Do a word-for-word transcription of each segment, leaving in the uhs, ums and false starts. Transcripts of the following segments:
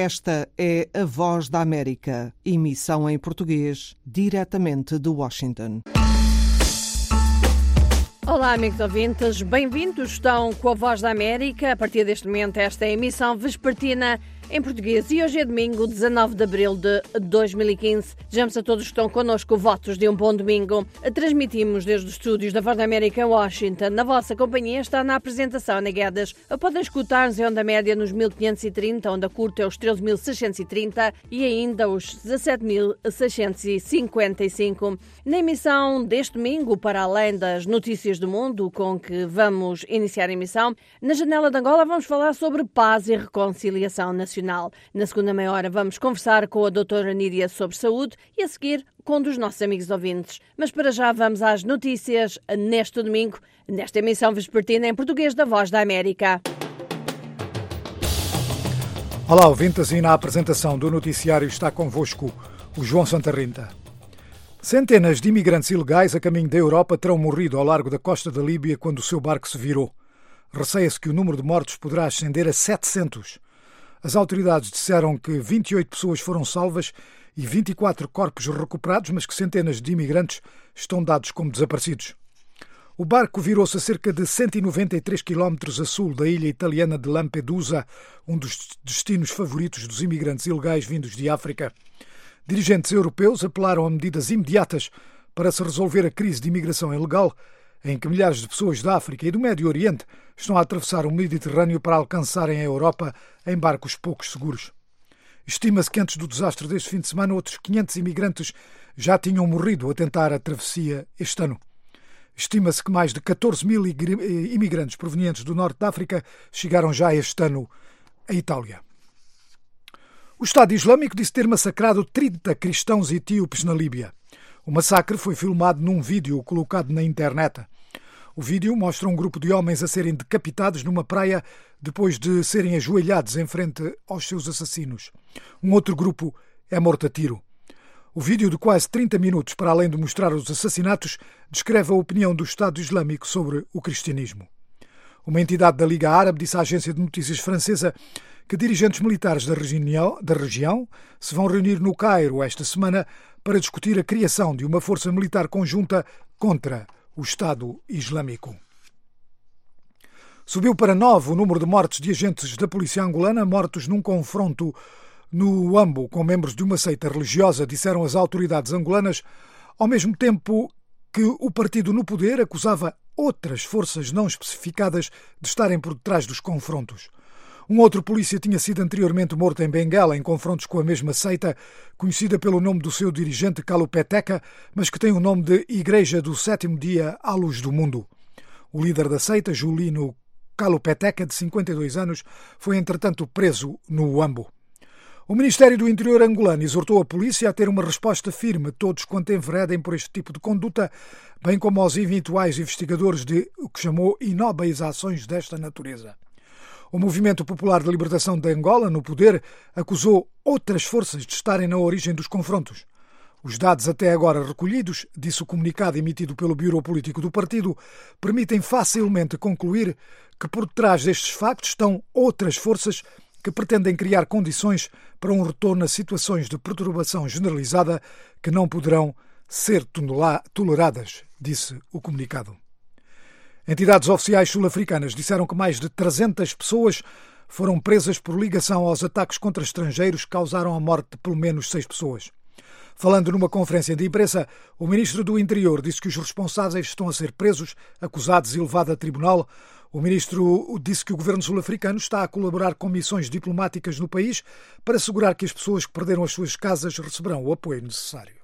Esta é a Voz da América, emissão em português, diretamente de Washington. Olá, amigos ouvintes, bem-vindos, estão com a Voz da América. A partir deste momento, esta é a emissão vespertina em português e hoje é domingo, dezanove de abril de dois mil e quinze. Desejamos a todos que estão connosco votos de um bom domingo. Transmitimos desde os estúdios da Voz da América em Washington. Na vossa companhia está na apresentação Ana Guedes. Podem escutar-nos em onda média nos mil quinhentos e trinta, onda curta é os treze mil seiscentos e trinta e ainda os dezassete mil seiscentos e cinquenta e cinco. Na emissão deste domingo, para além das notícias do mundo com que vamos iniciar a emissão, na Janela de Angola vamos falar sobre paz e reconciliação nacional. Na segunda meia hora vamos conversar com a doutora Nídia sobre saúde e a seguir com um dos nossos amigos ouvintes. Mas para já vamos às notícias neste domingo, nesta emissão vespertina em português da Voz da América. Olá, ouvintes, e na apresentação do noticiário está convosco o João Santarrinta. Centenas de imigrantes ilegais a caminho da Europa terão morrido ao largo da costa da Líbia quando o seu barco se virou. Receia-se que o número de mortos poderá ascender a setecentos. As autoridades disseram que vinte e oito pessoas foram salvas e vinte e quatro corpos recuperados, mas que centenas de imigrantes estão dados como desaparecidos. O barco virou-se a cerca de cento e noventa e três quilómetros a sul da ilha italiana de Lampedusa, um dos destinos favoritos dos imigrantes ilegais vindos de África. Dirigentes europeus apelaram a medidas imediatas para se resolver a crise de imigração ilegal, em que milhares de pessoas da África e do Médio Oriente estão a atravessar o Mediterrâneo para alcançarem a Europa em barcos poucos seguros. Estima-se que antes do desastre deste fim de semana outros quinhentos imigrantes já tinham morrido a tentar a travessia este ano. Estima-se que mais de catorze mil imigrantes provenientes do norte da África chegaram já este ano à Itália. O Estado Islâmico disse ter massacrado trinta cristãos etíopes na Líbia. O massacre foi filmado num vídeo colocado na internet. O vídeo mostra um grupo de homens a serem decapitados numa praia depois de serem ajoelhados em frente aos seus assassinos. Um outro grupo é morto a tiro. O vídeo de quase trinta minutos, para além de mostrar os assassinatos, descreve a opinião do Estado Islâmico sobre o cristianismo. Uma entidade da Liga Árabe disse à agência de notícias francesa que dirigentes militares da região, da região se vão reunir no Cairo esta semana para discutir a criação de uma força militar conjunta contra o Estado Islâmico. Subiu para nove o número de mortes de agentes da polícia angolana mortos num confronto no Huambo com membros de uma seita religiosa, disseram as autoridades angolanas, ao mesmo tempo que o partido no poder acusava outras forças não especificadas de estarem por detrás dos confrontos. Um outro polícia tinha sido anteriormente morto em Benguela em confrontos com a mesma seita, conhecida pelo nome do seu dirigente Kalupeteka, mas que tem o nome de Igreja do Sétimo Dia à Luz do Mundo. O líder da seita, Julino Kalupeteka, de cinquenta e dois anos, foi entretanto preso no Huambo. O Ministério do Interior angolano exortou a polícia a ter uma resposta firme a todos quanto enveredem por este tipo de conduta, bem como aos eventuais investigadores de o que chamou inóbeis ações desta natureza. O Movimento Popular de Libertação de Angola, no poder, acusou outras forças de estarem na origem dos confrontos. Os dados até agora recolhidos, disse o comunicado emitido pelo Bureau Político do partido, permitem facilmente concluir que por detrás destes factos estão outras forças que pretendem criar condições para um retorno a situações de perturbação generalizada que não poderão ser toleradas, disse o comunicado. Entidades oficiais sul-africanas disseram que mais de trezentas pessoas foram presas por ligação aos ataques contra estrangeiros que causaram a morte de pelo menos seis pessoas. Falando numa conferência de imprensa, o ministro do Interior disse que os responsáveis estão a ser presos, acusados e levados a tribunal. O ministro disse que o governo sul-africano está a colaborar com missões diplomáticas no país para assegurar que as pessoas que perderam as suas casas receberão o apoio necessário.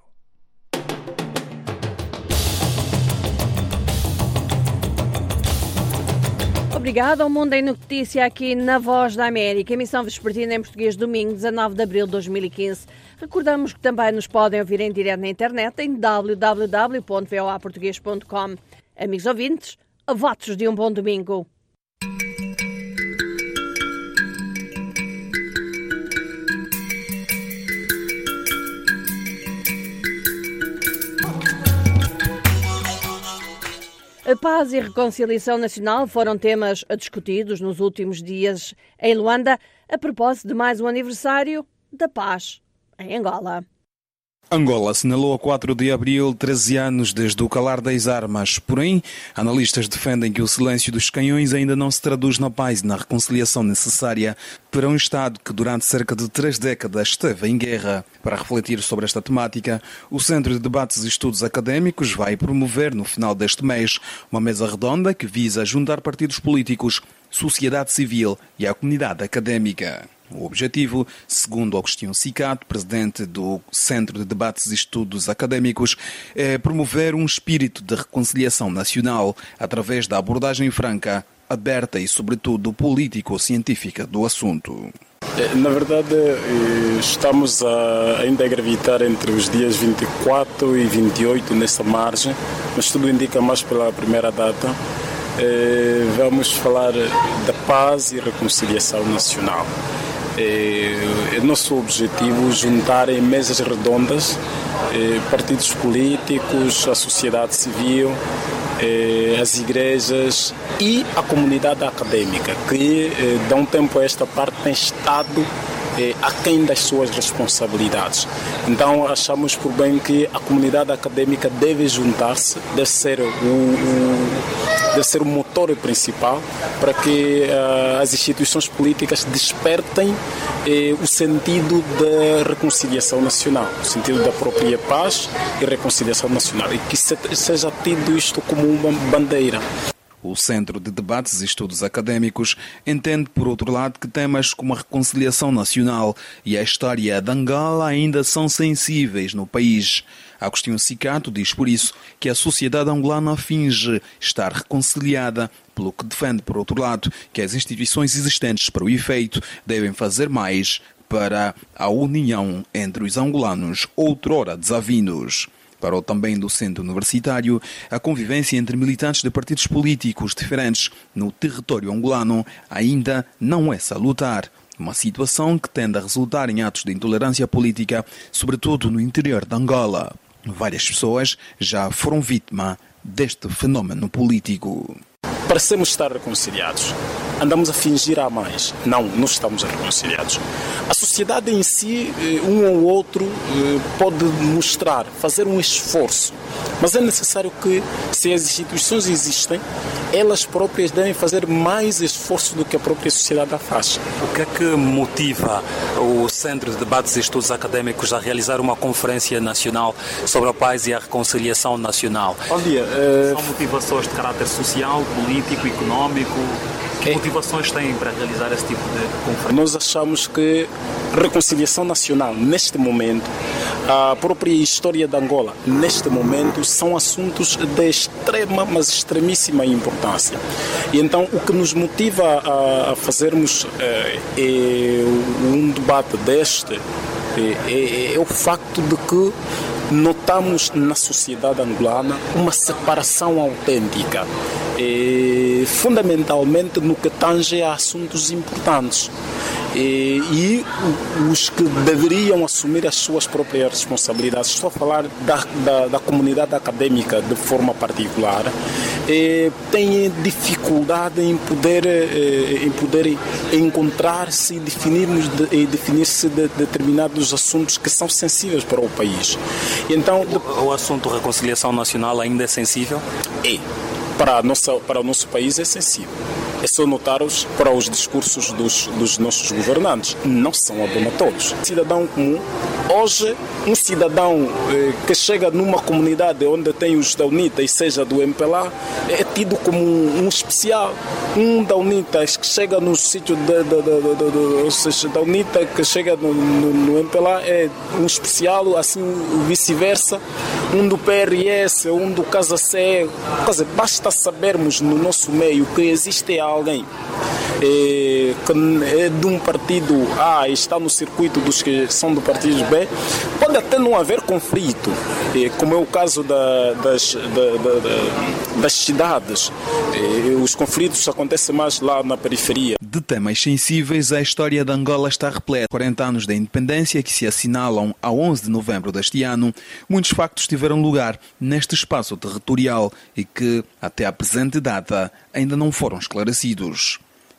Obrigada ao Mundo em Notícia aqui na Voz da América, emissão vespertina em português, domingo, dezanove de abril de dois mil e quinze. Recordamos que também nos podem ouvir em direto na internet em w w w ponto voa português ponto com. Amigos ouvintes, votos de um bom domingo. A paz e a reconciliação nacional foram temas discutidos nos últimos dias em Luanda. a propósito de mais um aniversário da paz em Angola. Angola assinalou a quatro de abril treze anos desde o calar das armas. Porém, analistas defendem que o silêncio dos canhões ainda não se traduz na paz e na reconciliação necessária para um Estado que durante cerca de três décadas esteve em guerra. Para refletir sobre esta temática, o Centro de Debates e Estudos Académicos vai promover no final deste mês uma mesa redonda que visa juntar partidos políticos, sociedade civil e a comunidade académica. O objetivo, segundo Agostinho Cicato, presidente do Centro de Debates e Estudos Académicos, é promover um espírito de reconciliação nacional através da abordagem franca, aberta e, sobretudo, político-científica do assunto. Na verdade, estamos a ainda a gravitar entre os dias vinte e quatro e vinte e oito nessa margem, mas tudo indica mais pela primeira data. Vamos falar da paz e reconciliação nacional. É nosso objetivo juntar em mesas redondas partidos políticos, a sociedade civil, as igrejas e a comunidade académica, que de um tempo a esta parte tem estado aquém das suas responsabilidades. Então achamos por bem que a comunidade académica deve juntar-se, deve ser o, o deve ser o motor principal para que uh, as instituições políticas despertem eh, o sentido da reconciliação nacional, o sentido da própria paz e reconciliação nacional, e que se, seja tido isto como uma bandeira. O Centro de Debates e Estudos Académicos entende, por outro lado, que temas como a reconciliação nacional e a história de Angola ainda são sensíveis no país. Agostinho Cicato diz, por isso, que a sociedade angolana finge estar reconciliada, pelo que defende, por outro lado, que as instituições existentes para o efeito devem fazer mais para a união entre os angolanos outrora desavindos. Para o também docente universitário, a convivência entre militantes de partidos políticos diferentes no território angolano ainda não é salutar. Uma situação que tende a resultar em atos de intolerância política, sobretudo no interior de Angola. Várias pessoas já foram vítimas deste fenómeno político. Parecemos estar reconciliados. Andamos a fingir a mais. Não, não estamos reconciliados. A sociedade em si, um ou outro, pode mostrar, fazer um esforço. Mas é necessário que, se as instituições existem, elas próprias devem fazer mais esforço do que a própria sociedade a faz. O que é que motiva o Centro de Debates e Estudos Académicos a realizar uma conferência nacional sobre a paz e a reconciliação nacional? Bom dia. Uh... São motivações de caráter social, político, económico? Que motivações têm para realizar esse tipo de conferência? Nós achamos que reconciliação nacional, neste momento, a própria história de Angola, neste momento, são assuntos de extrema, mas extremíssima importância. E então, o que nos motiva a, a fazermos é, é um debate deste é, é, é o facto de que notamos na sociedade angolana uma separação autêntica, e, fundamentalmente no que tange a assuntos importantes. E, e os que deveriam assumir as suas próprias responsabilidades, estou a falar da, da, da comunidade académica de forma particular, e, têm dificuldade em poder, em poder encontrar-se e definir-se de, definir-se de determinados assuntos que são sensíveis para o país. E então, o, o assunto reconciliação nacional ainda é sensível? É. Para, a nossa, para o nosso país é sensível. É só notar-os para os discursos dos, dos nossos governantes. Não são abonatórios. Cidadão comum, hoje, um cidadão eh, que chega numa comunidade onde tem os da UNITA e seja do M P L A, é tido como um, um especial. Um da UNITA que chega no sítio de, de, de, de, de, ou seja, da UNITA que chega no, no, no M P L A é um especial, assim vice-versa. Um do P R S, um do Casa C. Quer dizer, basta sabermos no nosso meio que existe alguém é, que é de um partido A e está no circuito dos que são do partido B, pode até não haver conflito, é, como é o caso da, das, da, da, da, das cidades. É, os conflitos acontecem mais lá na periferia. De temas sensíveis, a história de Angola está repleta. quarenta anos da independência que se assinalam a onze de novembro deste ano, muitos factos tiveram lugar neste espaço territorial e que, até à presente data, ainda não foram esclarecidos.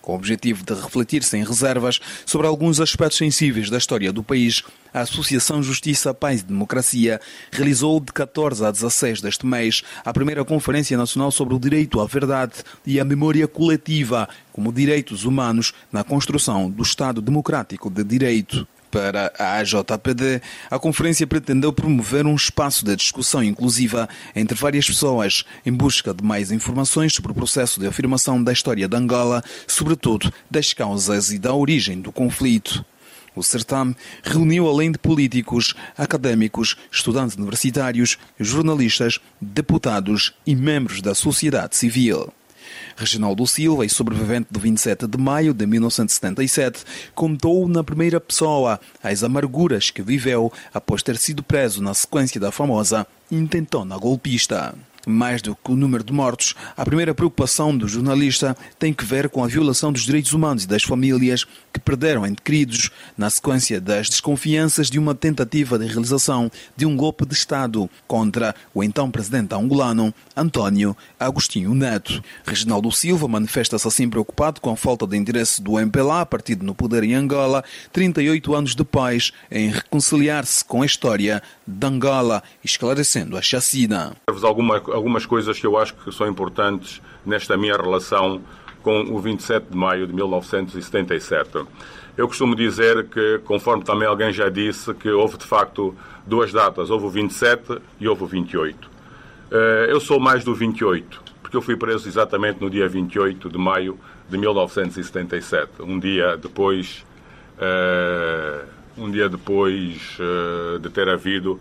Com o objetivo de refletir sem reservas sobre alguns aspectos sensíveis da história do país, a Associação Justiça, Paz e Democracia realizou de catorze a dezasseis deste mês a primeira Conferência Nacional sobre o Direito à Verdade e à Memória Coletiva como Direitos Humanos na Construção do Estado Democrático de Direito. Para a A J P D, a conferência pretendeu promover um espaço de discussão inclusiva entre várias pessoas em busca de mais informações sobre o processo de afirmação da história de Angola, sobretudo das causas e da origem do conflito. O certame reuniu, além de políticos, académicos, estudantes universitários, jornalistas, deputados e membros da sociedade civil. Reginaldo Silva, ex-sobrevivente do vinte e sete de maio de mil novecentos e setenta e sete, contou na primeira pessoa as amarguras que viveu após ter sido preso na sequência da famosa intentona golpista. Mais do que o número de mortos, a primeira preocupação do jornalista tem que ver com a violação dos direitos humanos e das famílias que perderam entes queridos na sequência das desconfianças de uma tentativa de realização de um golpe de Estado contra o então presidente angolano António Agostinho Neto. Reginaldo Silva manifesta-se assim preocupado com a falta de interesse do M P L A, partido no poder em Angola, trinta e oito anos depois, em reconciliar-se com a história de Angola, esclarecendo a chacina. Alguma algumas coisas que eu acho que são importantes nesta minha relação com o vinte e sete de maio de mil novecentos e setenta e sete. Eu costumo dizer que, conforme também alguém já disse, que houve de facto duas datas, houve o vinte e sete e houve o vinte e oito. Eu sou mais do vinte e oito, porque eu fui preso exatamente no dia vinte e oito de maio de mil novecentos e setenta e sete, um dia depois, um dia depois de ter havido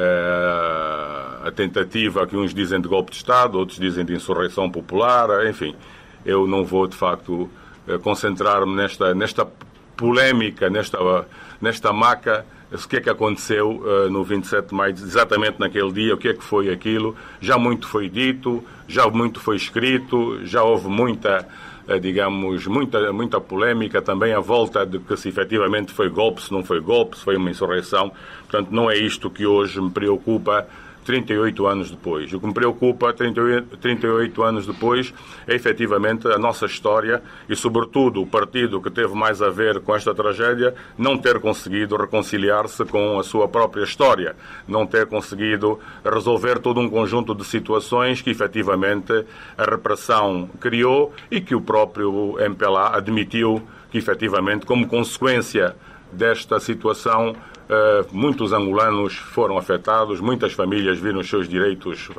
a tentativa que uns dizem de golpe de Estado, outros dizem de insurreição popular, enfim. Eu não vou, de facto, concentrar-me nesta, nesta polémica, nesta, nesta maca, o que é que aconteceu no vinte e sete de maio, exatamente naquele dia, o que é que foi aquilo. Já muito foi dito, já muito foi escrito, já houve muita, digamos, muita, muita polémica também à volta de que se efetivamente foi golpe, se não foi golpe, se foi uma insurreição. Portanto, não é isto que hoje me preocupa trinta e oito anos depois. O que me preocupa trinta e oito anos depois é efetivamente a nossa história e, sobretudo, o partido que teve mais a ver com esta tragédia não ter conseguido reconciliar-se com a sua própria história, não ter conseguido resolver todo um conjunto de situações que efetivamente a repressão criou e que o próprio M P L A admitiu que efetivamente, como consequência desta situação, Uh, muitos angolanos foram afetados, muitas famílias viram os seus direitos uh,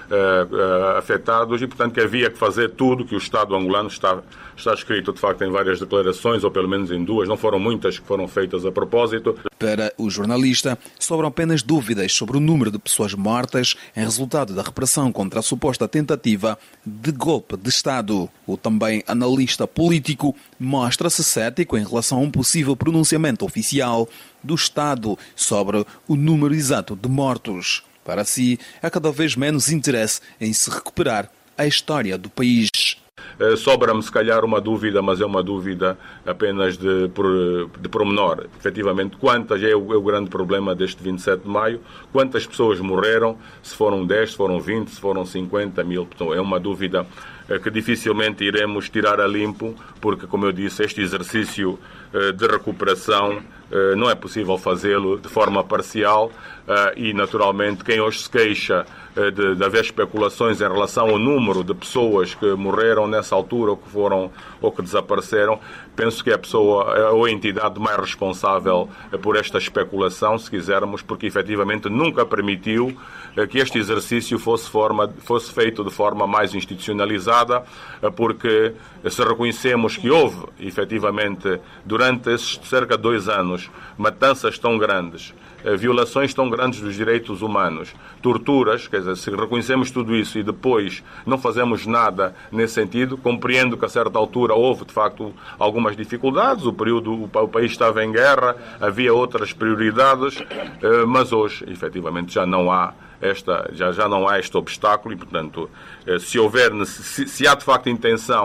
uh, afetados e, portanto, que havia que fazer tudo que o Estado angolano está, está escrito, de facto, em várias declarações, ou pelo menos em duas, não foram muitas que foram feitas a propósito. Para o jornalista, sobram apenas dúvidas sobre o número de pessoas mortas em resultado da repressão contra a suposta tentativa de golpe de Estado. O também analista político mostra-se cético em relação a um possível pronunciamento oficial do Estado sobre o número exato de mortos. Para si, há cada vez menos interesse em se recuperar a história do país. Sobra-me, se calhar, uma dúvida, mas é uma dúvida apenas de, de pormenor. Efetivamente, quantas, é o, é o grande problema deste vinte e sete de maio, quantas pessoas morreram, se foram dez, se foram vinte, se foram cinquenta mil. É uma dúvida que dificilmente iremos tirar a limpo, porque, como eu disse, este exercício de recuperação não é possível fazê-lo de forma parcial e, naturalmente, quem hoje se queixa de, de haver especulações em relação ao número de pessoas que morreram nessa altura ou que foram ou que desapareceram, penso que é a pessoa ou a entidade mais responsável por esta especulação, se quisermos, porque efetivamente nunca permitiu que este exercício fosse, forma, fosse feito de forma mais institucionalizada, porque se reconhecemos que houve, efetivamente, durante esses cerca de dois anos, matanças tão grandes, violações tão grandes dos direitos humanos, torturas, quer dizer, se reconhecemos tudo isso e depois não fazemos nada nesse sentido, compreendo que a certa altura houve, de facto, algumas dificuldades, o período, o país estava em guerra, havia outras prioridades, mas hoje, efetivamente, já não há esta, já, já não há este obstáculo e, portanto, se houver, se, se há de facto intenção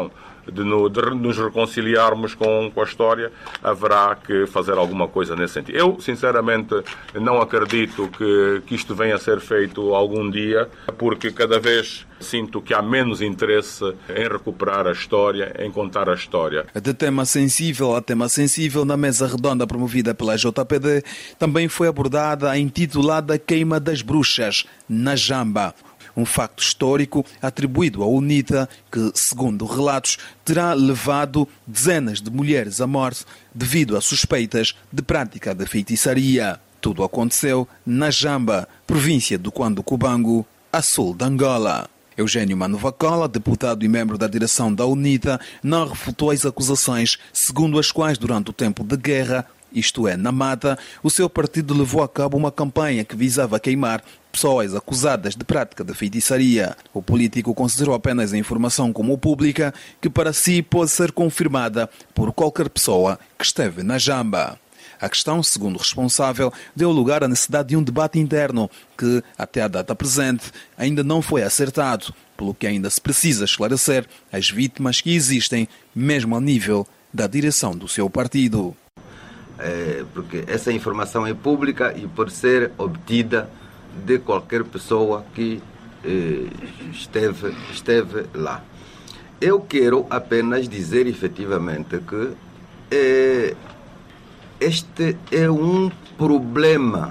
de, no, de nos reconciliarmos com, com a história, haverá que fazer alguma coisa nesse sentido. Eu, sinceramente, não acredito que, que isto venha a ser feito algum dia, porque cada vez sinto que há menos interesse em recuperar a história, em contar a história. De tema sensível a tema sensível, na mesa redonda promovida pela J P D, também foi abordada a intitulada Queima das Bruxas, na Jamba. Um facto histórico atribuído à UNITA que, segundo relatos, terá levado dezenas de mulheres à morte devido a suspeitas de prática de feitiçaria. Tudo aconteceu na Jamba, província do Cuando-Cubango, a sul de Angola. Eugênio Manuvacola, deputado e membro da direção da UNITA, não refutou as acusações, segundo as quais, durante o tempo de guerra, isto é, na mata, o seu partido levou a cabo uma campanha que visava queimar pessoas acusadas de prática de feitiçaria. O político considerou apenas a informação como pública, que para si pode ser confirmada por qualquer pessoa que esteve na Jamba. A questão, segundo o responsável, deu lugar à necessidade de um debate interno que, até a data presente, ainda não foi acertado, pelo que ainda se precisa esclarecer as vítimas que existem, mesmo ao nível da direção do seu partido. É, porque essa informação é pública e pode ser obtida de qualquer pessoa que eh, esteve, esteve lá. Eu quero apenas dizer efetivamente que eh, este é um problema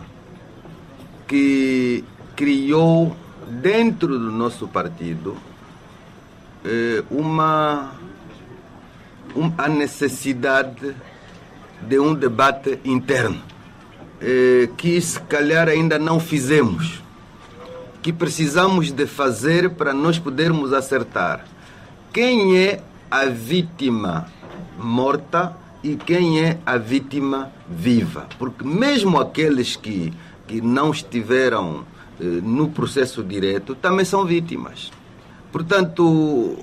que criou dentro do nosso partido eh, uma, uma a necessidade de um debate interno, eh, que se calhar ainda não fizemos, que precisamos de fazer para nós podermos acertar quem é a vítima morta e quem é a vítima viva. Porque mesmo aqueles que, que não estiveram eh, no processo direto também são vítimas. Portanto,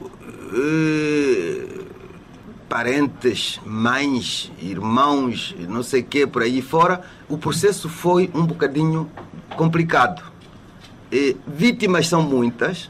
eh, parentes, mães, irmãos, não sei o que, por aí fora, o processo foi um bocadinho complicado. E vítimas são muitas,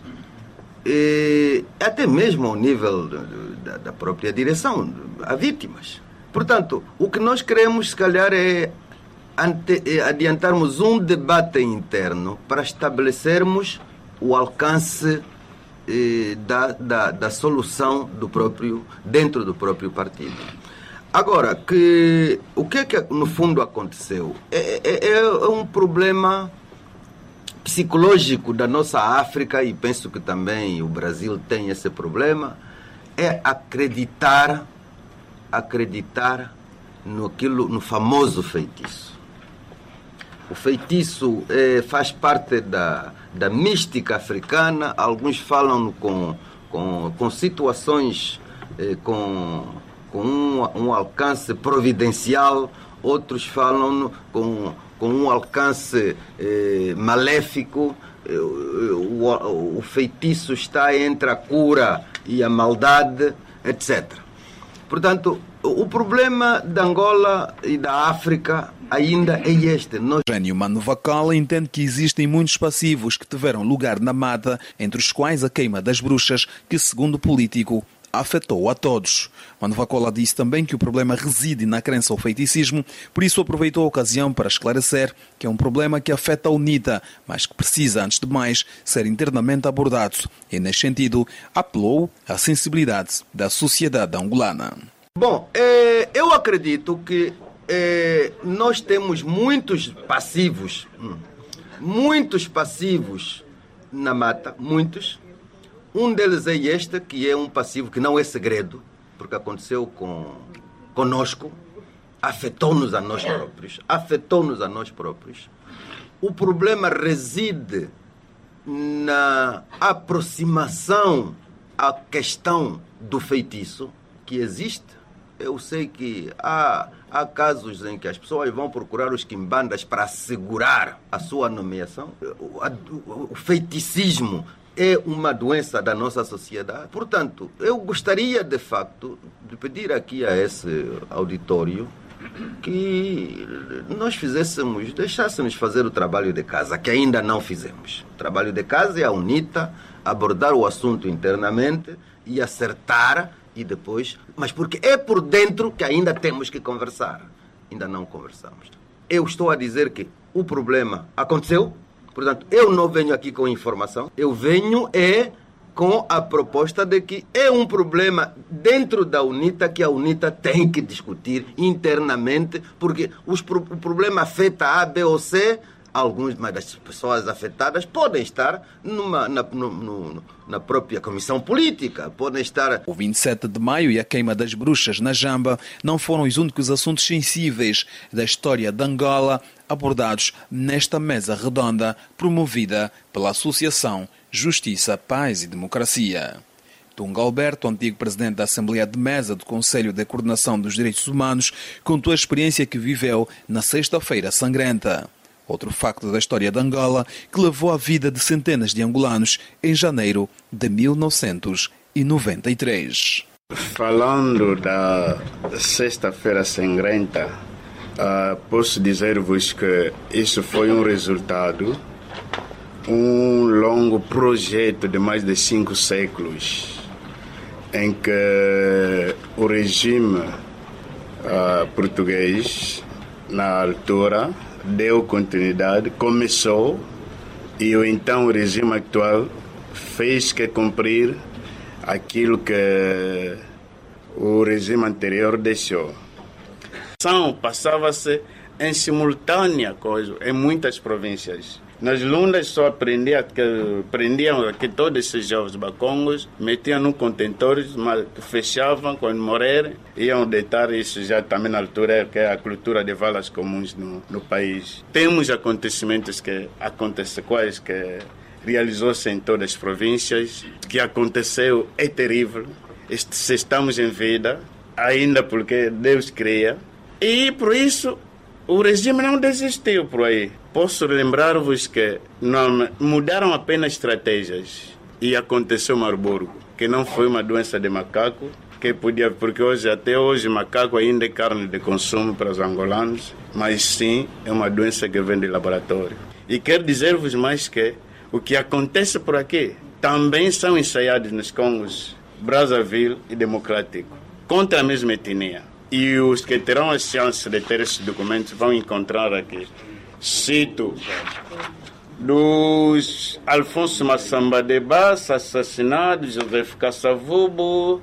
e até mesmo ao nível da, da própria direção, há vítimas. Portanto, o que nós queremos, se calhar, é, ante, é adiantarmos um debate interno para estabelecermos o alcance Da, da, da solução do próprio, dentro do próprio partido. Agora, que, o que é que no fundo aconteceu? É, é, é um problema psicológico da nossa África, e penso que também o Brasil tem esse problema, é acreditar, acreditar no, aquilo, no famoso feitiço. O feitiço é, faz parte da, da mística africana. Alguns falam com, com, com situações é, com, com um, um alcance providencial, outros falam com, com um alcance é, maléfico. O, o, o feitiço está entre a cura e a maldade, etcétera. Portanto, o problema da Angola e da África ainda é este. Nós... Eugênio Manuvacola entende que existem muitos passivos que tiveram lugar na mata, entre os quais a queima das bruxas, que, segundo o político, afetou a todos. Manuvacola disse também que o problema reside na crença ao feiticismo, por isso aproveitou a ocasião para esclarecer que é um problema que afeta a UNITA, mas que precisa, antes de mais, ser internamente abordado. E, nesse sentido, apelou à sensibilidade da sociedade angolana. Bom, eh, eu acredito que eh, nós temos muitos passivos, muitos passivos na mata, muitos. Um deles é este, que é um passivo que não é segredo, porque aconteceu com, conosco, afetou-nos a nós próprios, afetou-nos a nós próprios. O problema reside na aproximação à questão do feitiço que existe. Eu sei que há, há casos em que as pessoas vão procurar os quimbandas para assegurar a sua nomeação. O, a, o feiticismo é uma doença da nossa sociedade. Portanto, eu gostaria, de facto, de pedir aqui a esse auditório que nós fizéssemos, deixássemos fazer o trabalho de casa, que ainda não fizemos. O trabalho de casa é a UNITA abordar o assunto internamente e acertar e depois... Mas porque é por dentro que ainda temos que conversar. Ainda não conversamos. Eu estou a dizer que o problema aconteceu, portanto, eu não venho aqui com informação, eu venho é com a proposta de que é um problema dentro da UNITA que a UNITA tem que discutir internamente, porque os, o problema afeta A, B ou C, algumas das pessoas afetadas podem estar numa, na, no, no, na própria comissão política, podem estar... O vinte e sete de maio e a queima das bruxas na Jamba não foram os únicos assuntos sensíveis da história de Angola abordados nesta mesa redonda promovida pela Associação Justiça, Paz e Democracia. Tunga Alberto, antigo presidente da Assembleia de Mesa do Conselho de Coordenação dos Direitos Humanos, contou a experiência que viveu na Sexta-feira Sangrenta. Outro facto da história de Angola que levou à vida de centenas de angolanos em janeiro de mil novecentos e noventa e três. Falando da Sexta-feira Sangrenta, uh, posso dizer-vos que isso foi um resultado, um longo projeto de mais de cinco séculos, em que o regime uh, português, na altura, deu continuidade, começou, e o então o regime atual fez que cumprir aquilo que o regime anterior deixou. Passava-se em simultânea coisa em muitas províncias. Nas lundas só aprendia que, prendiam que todos esses jovens bacongos, metiam num contentor, fechavam, quando morrerem, iam deitar. Isso já também na altura, que é a cultura de valas comuns no, no país. Temos acontecimentos que acontecem, quais que realizou-se em todas as províncias, que aconteceu é terrível. Se estamos em vida, ainda porque Deus cria, e por isso o regime não desistiu por aí. Posso lembrar-vos que não mudaram apenas estratégias e aconteceu Marburgo, que não foi uma doença de macaco, que podia, porque hoje, até hoje, macaco ainda é carne de consumo para os angolanos, mas sim é uma doença que vem de laboratório. E quero dizer-vos mais que o que acontece por aqui também são ensaiados nos Congos, Brazzaville e Democrático, contra a mesma etnia. E os que terão a chance de ter esses documentos vão encontrar aqui. Cito, dos Alfonso Massamba de Bassa, assassinado, José Kassavubu, uh,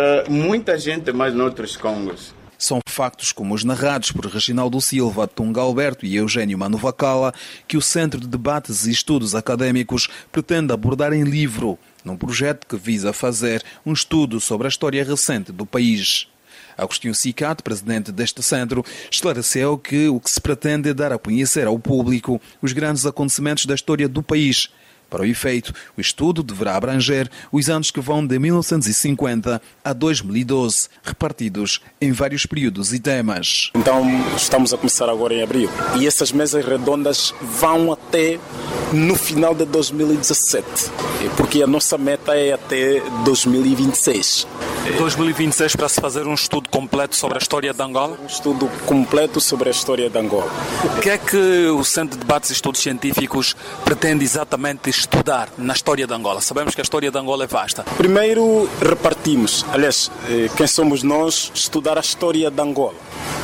muita gente mais noutros Congos. São factos como os narrados por Reginaldo Silva, Tunga Alberto e Eugênio Manuvacala que o Centro de Debates e Estudos Académicos pretende abordar em livro, num projeto que visa fazer um estudo sobre a história recente do país. Agostinho Cicat, presidente deste centro, esclareceu que o que se pretende é dar a conhecer ao público os grandes acontecimentos da história do país. Para o efeito, o estudo deverá abranger os anos que vão de mil novecentos e cinquenta a dois mil e doze, repartidos em vários períodos e temas. Então, estamos a começar agora em abril. E essas mesas redondas vão até no final de dois mil e dezassete, porque a nossa meta é até dois mil e vinte e seis. dois mil e vinte e seis para se fazer um estudo completo sobre a história de Angola? Um estudo completo sobre a história de Angola. O que é que o Centro de Debates e Estudos Científicos pretende exatamente estudar na história de Angola? Sabemos que a história de Angola é vasta. Primeiro, repartimos. Aliás, quem somos nós? Estudar a história de Angola.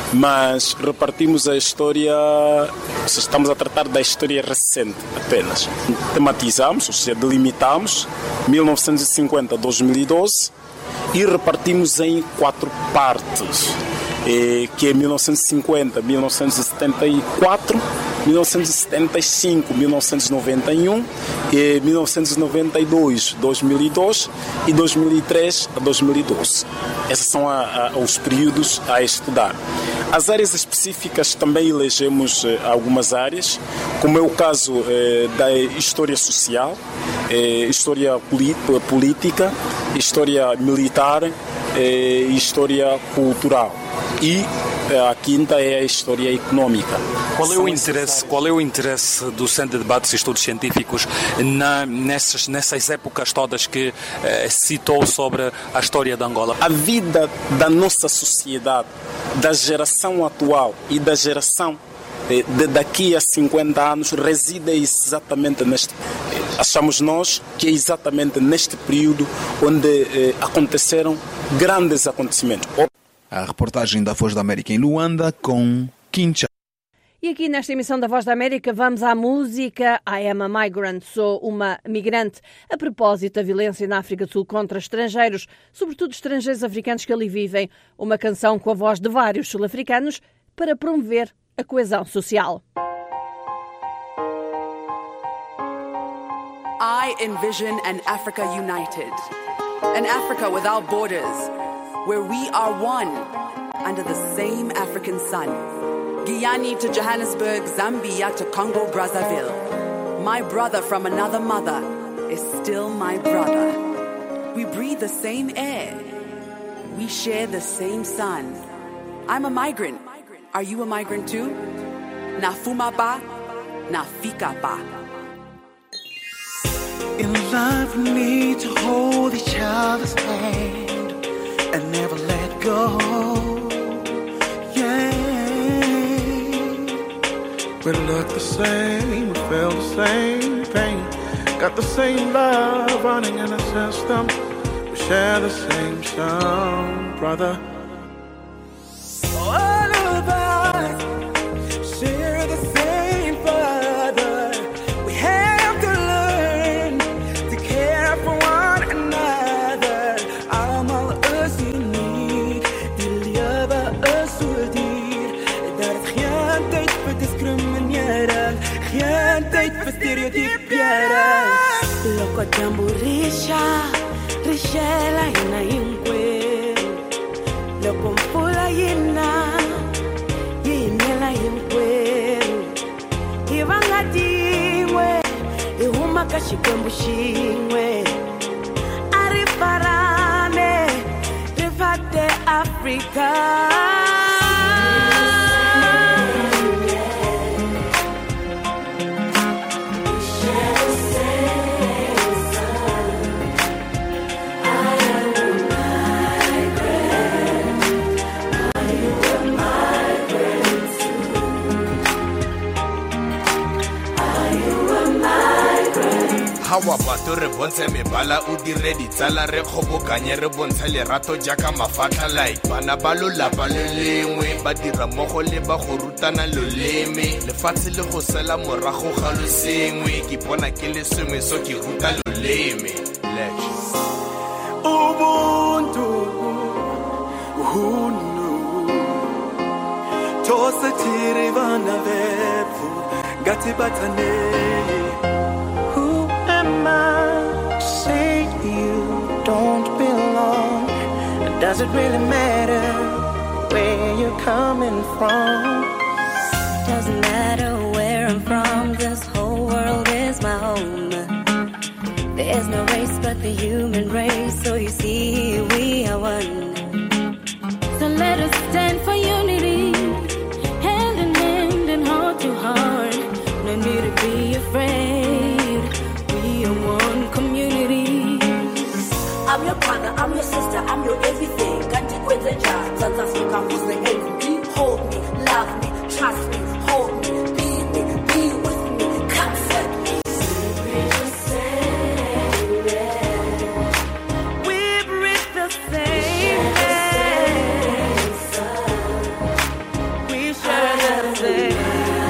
Mas repartimos a história, estamos a tratar da história recente apenas. Tematizamos, ou seja, delimitamos mil novecentos e cinquenta a dois mil e doze e repartimos em quatro partes, que é mil novecentos e cinquenta, mil novecentos e setenta e quatro, mil novecentos e setenta e cinco, mil novecentos e noventa e um, e mil novecentos e noventa e dois, dois mil e dois e dois mil e três a dois mil e doze. Esses são a, a, os períodos a estudar. As áreas específicas também elegemos eh, algumas áreas, como é o caso eh, da história social, eh, história política, história militar e eh, história cultural. E a quinta é a história económica. Qual é o interesse, qual é o interesse do Centro de Debates e Estudos Científicos na, nessas, nessas épocas todas que eh, citou sobre a história de Angola? A vida da nossa sociedade, da geração atual e da geração de daqui a cinquenta anos reside exatamente neste. Achamos nós que é exatamente neste período onde eh, aconteceram grandes acontecimentos. A reportagem da Voz da América em Luanda com Kincha. E aqui nesta emissão da Voz da América vamos à música I Am a Migrant, sou uma migrante. A propósito da violência na África do Sul contra estrangeiros, sobretudo estrangeiros africanos que ali vivem, uma canção com a voz de vários sul-africanos para promover a coesão social. I envision an Africa united, an Africa without borders, where we are one under the same African sun. Guyana to Johannesburg, Zambia to Congo, Brazzaville. My brother from another mother is still my brother. We breathe the same air. We share the same sun. I'm a migrant. Are you a migrant too? Na fuma ba, na fika ba. In life we need to hold each other's hand and never let go. Yeah. We look the same, we feel the same pain, got the same love running in the system. We share the same sun, brother. All of us share the same father. We have to learn to care for one another. I'm all us in need, deliver us with it. Daar is geen tijd voor discrimineren, geen tijd voor stereotyperen. Loko tamburisha, rishela ina inkwe. Loko mpula ina, yinela inkwe. Ivanga diwe, ihuma kashikwembu shingwe. Ariparane, rifate Africa. Hawa bato re bontshe mebala o dire ditsala re kgobokanye re bontshe lerato jaaka mafatla like bana ba lolapa le lengwe ba dira mmogo le ba go rutana loleme lefatshe le go sela morago ga lo sengwe ke bona ke le sengwe so ke ruta loleme Ubuntu hunu tosa tiri vana vetu gati batane. Say you don't belong. Does it really matter where you're coming from? Doesn't matter where I'm from. This whole world is my home. There's no race but the human race. So you see we are one. So let us stand for unity, hand in hand and heart to heart. No need to be afraid. One community. I'm your brother, I'm your sister, I'm your everything. Got to quit the job. South Africa, who's the M V P? Hold me, love me, trust me, hold me, be me, be with me, comfort me. We breathe the same air. We share the same.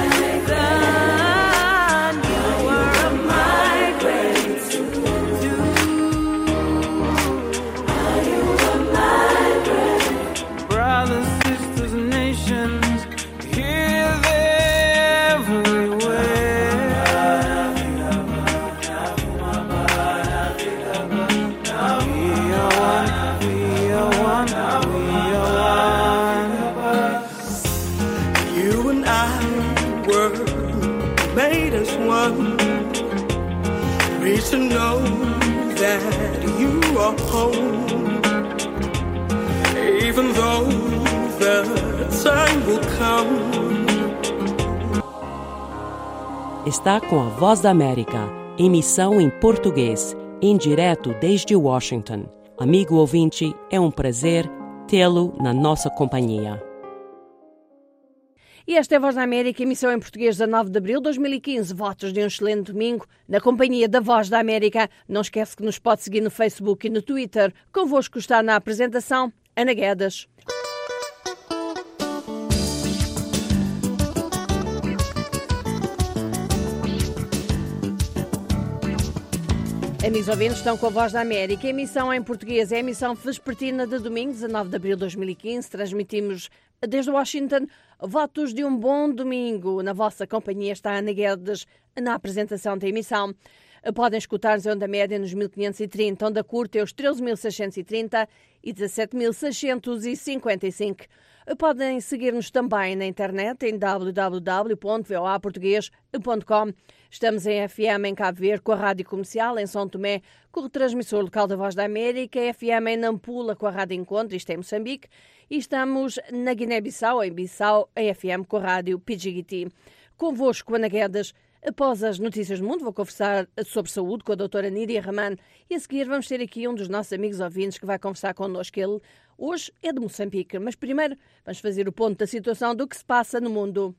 To know that you are home, even though the time will come. Está com a Voz da América, emissão em português, em direto desde Washington. Amigo ouvinte, é um prazer tê-lo na nossa companhia. E esta é a Voz da América, emissão em português, dezanove de abril de dois mil e quinze. Votos de um excelente domingo na companhia da Voz da América. Não esquece que nos pode seguir no Facebook e no Twitter. Convosco está na apresentação Ana Guedes. Amigos ouvintes, estão com a Voz da América. A emissão em português é a emissão vespertina de domingo, dezanove de abril de dois mil e quinze. Transmitimos desde Washington votos de um bom domingo. Na vossa companhia está Ana Guedes na apresentação da emissão. Podem escutar-nos em onda média nos mil quinhentos e trinta, onda curta é os treze mil seiscentos e trinta e dezassete mil seiscentos e cinquenta e cinco. Podem seguir-nos também na internet em w w w ponto v o a português ponto com. Estamos em F M em Cabo Verde com a Rádio Comercial, em São Tomé com o transmissor local da Voz da América, F M em Nampula com a Rádio Encontro, isto é em Moçambique, e estamos na Guiné-Bissau, em Bissau, em F M com a Rádio P G T. Convosco, Ana Guedes. Após as notícias do mundo, vou conversar sobre saúde com a doutora Nídia Raman e a seguir vamos ter aqui um dos nossos amigos ouvintes que vai conversar connosco. Ele hoje é de Moçambique, mas primeiro vamos fazer o ponto da situação do que se passa no mundo.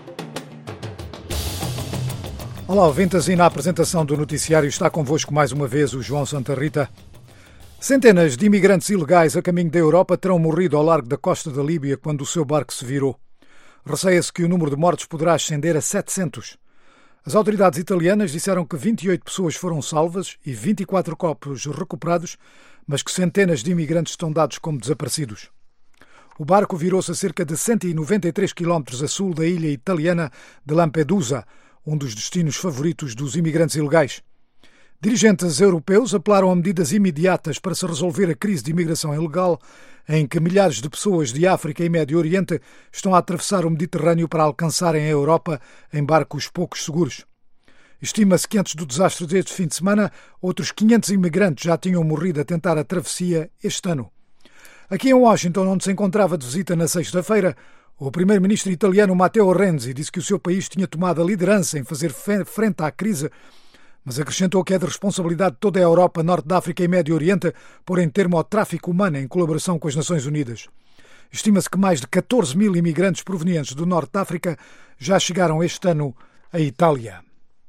Olá, ouvintes, e na apresentação do noticiário está convosco mais uma vez o João Santa Rita. Centenas de imigrantes ilegais a caminho da Europa terão morrido ao largo da costa da Líbia quando o seu barco se virou. Receia-se que o número de mortos poderá ascender a setecentos. As autoridades italianas disseram que vinte e oito pessoas foram salvas e vinte e quatro corpos recuperados, mas que centenas de imigrantes estão dados como desaparecidos. O barco virou-se a cerca de cento e noventa e três quilómetros a sul da ilha italiana de Lampedusa, um dos destinos favoritos dos imigrantes ilegais. Dirigentes europeus apelaram a medidas imediatas para se resolver a crise de imigração ilegal, em que milhares de pessoas de África e Médio Oriente estão a atravessar o Mediterrâneo para alcançarem a Europa em barcos pouco seguros. Estima-se que antes do desastre deste fim de semana, outros quinhentos imigrantes já tinham morrido a tentar a travessia este ano. Aqui em Washington, onde se encontrava de visita na sexta-feira, o primeiro-ministro italiano Matteo Renzi disse que o seu país tinha tomado a liderança em fazer frente à crise, mas acrescentou que é de responsabilidade de toda a Europa, Norte da África e Médio Oriente pôr em termo ao tráfico humano em colaboração com as Nações Unidas. Estima-se que mais de catorze mil imigrantes provenientes do Norte da África já chegaram este ano à Itália.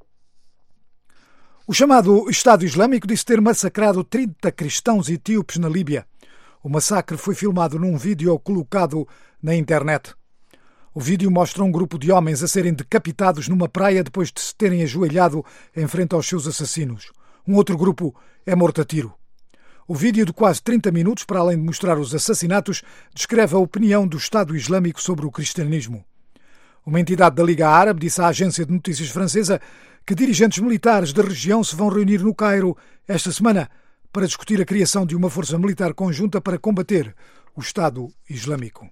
O chamado Estado Islâmico disse ter massacrado trinta cristãos etíopes na Líbia. O massacre foi filmado num vídeo colocado na internet. O vídeo mostra um grupo de homens a serem decapitados numa praia depois de se terem ajoelhado em frente aos seus assassinos. Um outro grupo é morto a tiro. O vídeo de quase trinta minutos, para além de mostrar os assassinatos, descreve a opinião do Estado Islâmico sobre o cristianismo. Uma entidade da Liga Árabe disse à agência de notícias francesa que dirigentes militares da região se vão reunir no Cairo esta semana para discutir a criação de uma força militar conjunta para combater o Estado Islâmico.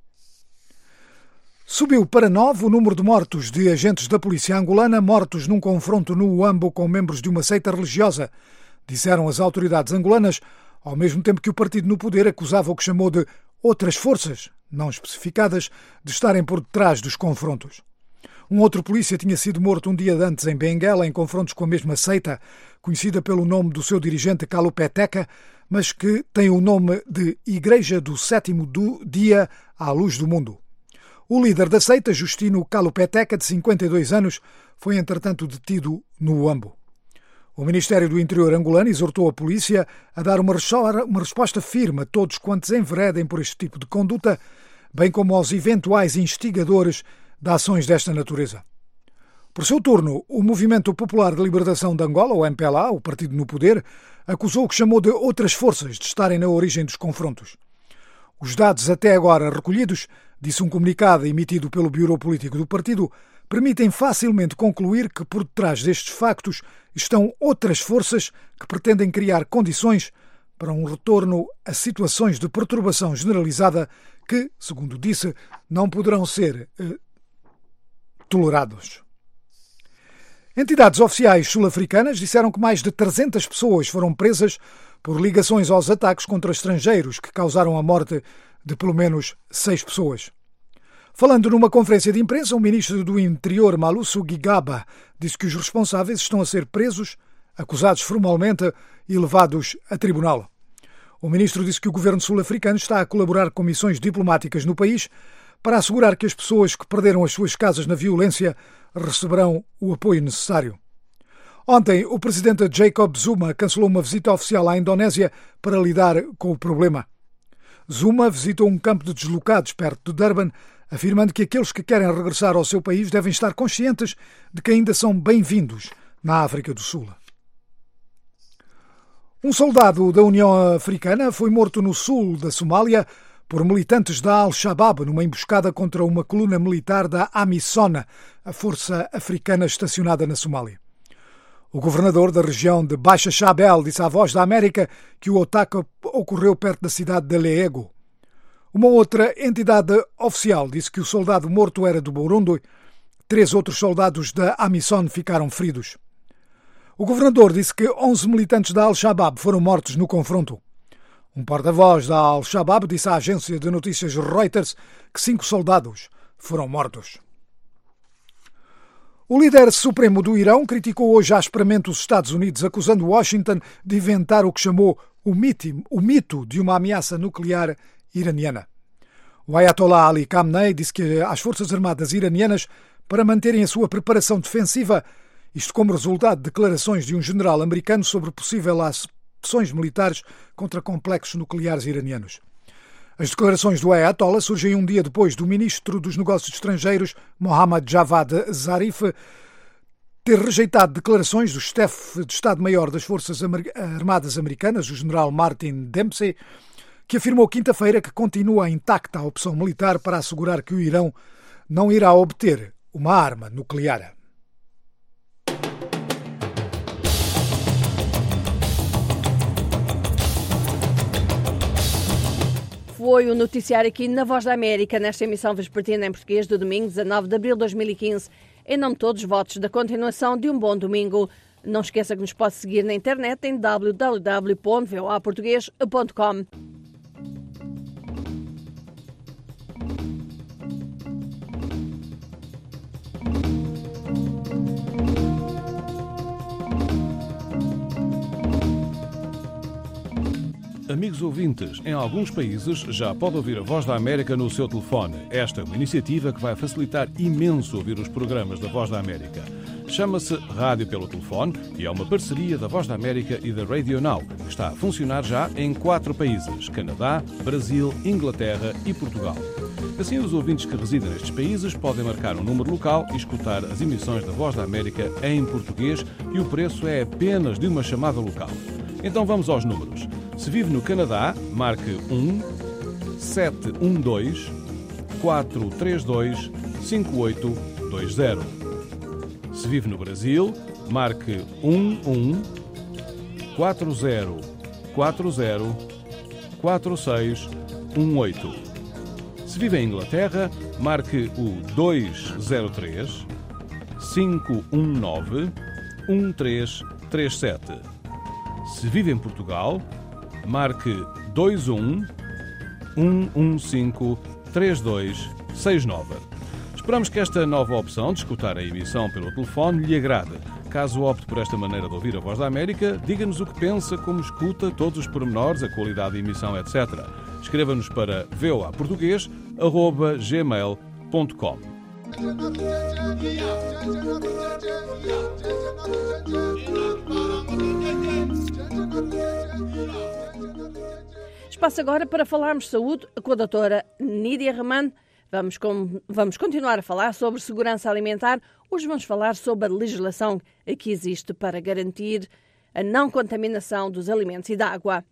Subiu para nove o número de mortos de agentes da polícia angolana mortos num confronto no Uambo com membros de uma seita religiosa, disseram as autoridades angolanas, ao mesmo tempo que o partido no poder acusava o que chamou de outras forças, não especificadas, de estarem por detrás dos confrontos. Um outro polícia tinha sido morto um dia antes em Benguela, em confrontos com a mesma seita, conhecida pelo nome do seu dirigente Kalupeteca, mas que tem o nome de Igreja do Sétimo Dia à Luz do Mundo. O líder da seita, Justino Kalupeteca, de cinquenta e dois anos, foi entretanto detido no Uambo. O Ministério do Interior angolano exortou a polícia a dar uma resposta firme a todos quantos enveredem por este tipo de conduta, bem como aos eventuais instigadores de ações desta natureza. Por seu turno, o Movimento Popular de Libertação de Angola, o M P L A, o partido no poder, acusou o que chamou de outras forças de estarem na origem dos confrontos. Os dados até agora recolhidos, disse um comunicado emitido pelo Bureau Político do partido, permitem facilmente concluir que por detrás destes factos estão outras forças que pretendem criar condições para um retorno a situações de perturbação generalizada que, segundo disse, não poderão ser eh, tolerados. Entidades oficiais sul-africanas disseram que mais de trezentas pessoas foram presas por ligações aos ataques contra estrangeiros que causaram a morte de pelo menos seis pessoas. Falando numa conferência de imprensa, o ministro do Interior, Malusi Gigaba, disse que os responsáveis estão a ser presos, acusados formalmente e levados a tribunal. O ministro disse que o governo sul-africano está a colaborar com missões diplomáticas no país para assegurar que as pessoas que perderam as suas casas na violência receberão o apoio necessário. Ontem, o presidente Jacob Zuma cancelou uma visita oficial à Indonésia para lidar com o problema. Zuma visitou um campo de deslocados perto de Durban, afirmando que aqueles que querem regressar ao seu país devem estar conscientes de que ainda são bem-vindos na África do Sul. Um soldado da União Africana foi morto no sul da Somália por militantes da Al-Shabaab numa emboscada contra uma coluna militar da AMISOM, a força africana estacionada na Somália. O governador da região de Baixa Shabelle disse à Voz da América que o ataque ocorreu perto da cidade de Leego. Uma outra entidade oficial disse que o soldado morto era do Burundi. Três outros soldados da AMISOM ficaram feridos. O governador disse que onze militantes da Al-Shabaab foram mortos no confronto. Um porta-voz da Al-Shabaab disse à agência de notícias Reuters que cinco soldados foram mortos. O líder supremo do Irão criticou hoje asperamente os Estados Unidos, acusando Washington de inventar o que chamou o mito, o mito de uma ameaça nuclear iraniana. O Ayatollah Ali Khamenei disse que as Forças Armadas iranianas, para manterem a sua preparação defensiva, isto como resultado de declarações de um general americano sobre possíveis ações militares contra complexos nucleares iranianos. As declarações do Ayatollah surgem um dia depois do ministro dos Negócios Estrangeiros, Mohammad Javad Zarif, ter rejeitado declarações do chefe de Estado-Maior das Forças Armadas Americanas, o general Martin Dempsey, que afirmou quinta-feira que continua intacta a opção militar para assegurar que o Irão não irá obter uma arma nuclear. Foi o noticiário aqui na Voz da América, nesta emissão vespertina em português do domingo, dezanove de abril de dois mil e quinze. Em nome de todos, votos da continuação de um bom domingo. Não esqueça que nos pode seguir na internet em w w w ponto v o a português ponto com. Amigos ouvintes, em alguns países já pode ouvir a Voz da América no seu telefone. Esta é uma iniciativa que vai facilitar imenso ouvir os programas da Voz da América. Chama-se Rádio pelo Telefone e é uma parceria da Voz da América e da Radio Now, que está a funcionar já em quatro países: Canadá, Brasil, Inglaterra e Portugal. Assim, os ouvintes que residem nestes países podem marcar um número local e escutar as emissões da Voz da América em português, e o preço é apenas de uma chamada local. Então vamos aos números. Se vive no Canadá, marque um sete um dois quatro três dois cinco oito dois zero. Se vive no Brasil, marque um um quatro zero quatro zero quatro seis um oito. Se vive em Inglaterra, marque o dois zero três cinco um nove um três três sete. Se vive em Portugal, marque dois um um um cinco três dois seis nove. Esperamos que esta nova opção de escutar a emissão pelo telefone lhe agrade. Caso opte por esta maneira de ouvir a Voz da América, diga-nos o que pensa, como escuta, todos os pormenores, a qualidade da emissão, etcétera. Escreva-nos para v o a português arroba gmail ponto com. Espaço agora para falarmos de saúde com a doutora Nídia Rahman. Vamos, com, vamos continuar a falar sobre segurança alimentar. Hoje vamos falar sobre a legislação que existe para garantir a não contaminação dos alimentos e da água.